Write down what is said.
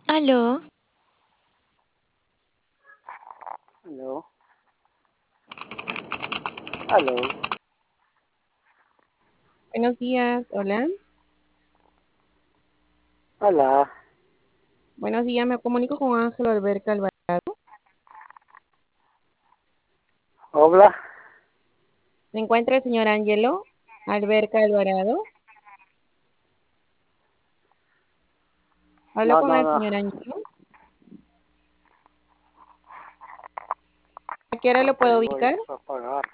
Aló, Aló, aló, Buenos días, hola. hola, Buenos días, me comunico con Ángelo Alberca Alvarado. hola, ¿Se encuentra el señor Ángelo Alberca Alvarado? Hablo no, con no, el no, señor Ángelo. ¿A qué hora lo puedo tengo ubicar? esto a pagar.